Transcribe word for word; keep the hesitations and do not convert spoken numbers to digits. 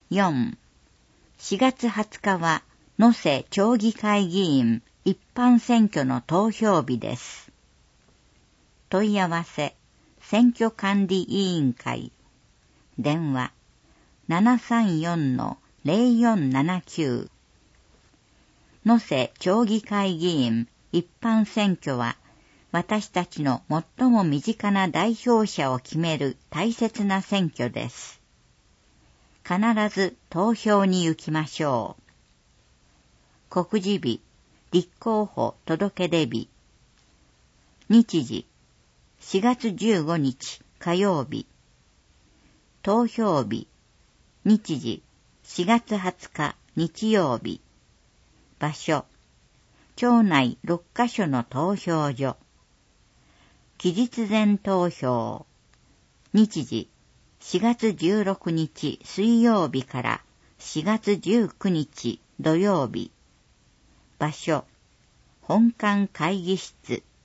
よん、しがつはつかは能勢町議会議員一般選挙の投票日です。問い合わせ、選挙管理委員会。電話、ななさんよんのゼロよんななきゅう。能勢町議会議員一般選挙は、私たちの最も身近な代表者を決める大切な選挙です。必ず投票に行きましょう。告示日、立候補届出日。日時、しがつじゅうごにち火曜日。投票日、日時、しがつはつか日曜日。場所、町内ろっかしょの投票所。期日前投票。日時、しがつじゅうろくにち水曜日からしがつじゅうくにち土曜日。場所、本館会議室。